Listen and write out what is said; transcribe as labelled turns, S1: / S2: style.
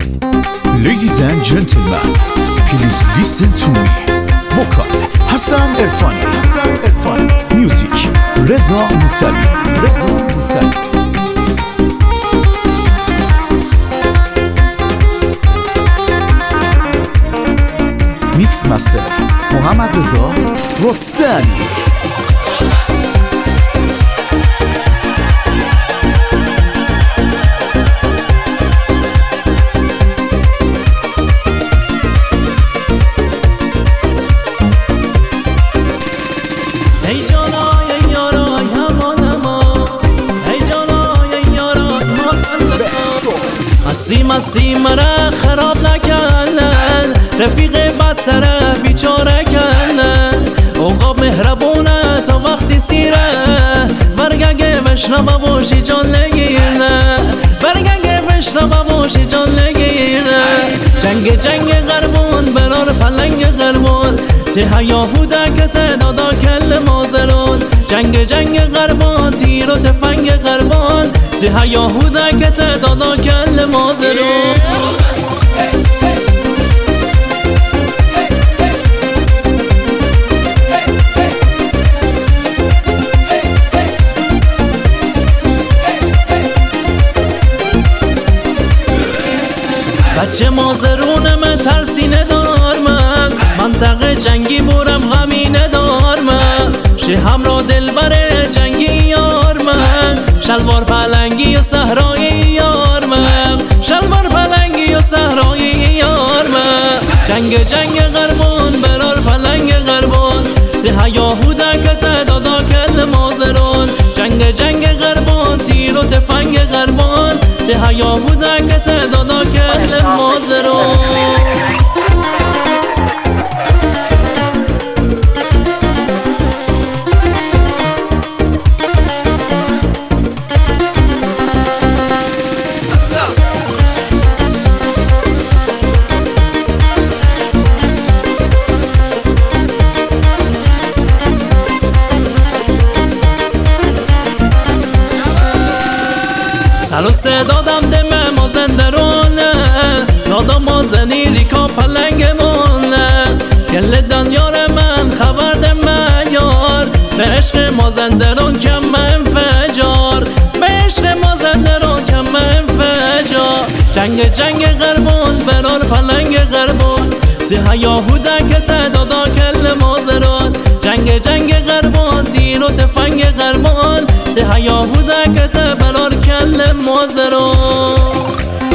S1: Ladies and gentlemen, please listen to me. Vocal Hassan Irfani. Music Reza Musali. Mix Master Muhammad Reza Rossani.
S2: مستی مرا خراب نکنن، رفیق بدتره بیچاره کنن. اوقاب مهربونه تا وقتی سیره، برگه بشنبه باشی جان نگیرنه، برگه بشنبه باشی جان نگیرنه. جنگ غربون برار پلنگ غربون، ته یهوده که تعدادا کل مازرون. جنگ غربان تیر و تفنگ غربان، ته یهوده که تعدادا کل مازرون. بچه مازرونم ترسی ندار من، منطقه جنگی بورم غمی ندار من. شهم را دل بره جنگی یار من، شلوار پلنگی و صحرایی یار من، شلوار پلنگی و صحرایی یار من. جنگ غربان برار پلنگ غربان، ته یهوده که تعدادا کل مازرون. جنگ غربان تیر و تفنگ غربان، ته یهوده که تعدادا کل مازرون. سر و صدا دمدمه مازندرانه، دادا مازنی ریکا پلنگمونه. گل دنیار من خبر دمه یار، به عشق مازندران کم انفجار، به عشق مازندران کم انفجار. جنگ غربان برار پلنگ غربان، ته یهوده که تعدادا کل مازران. جنگ غربان تیر و تفنگ غربان، ته یهوده که برار کل مازران.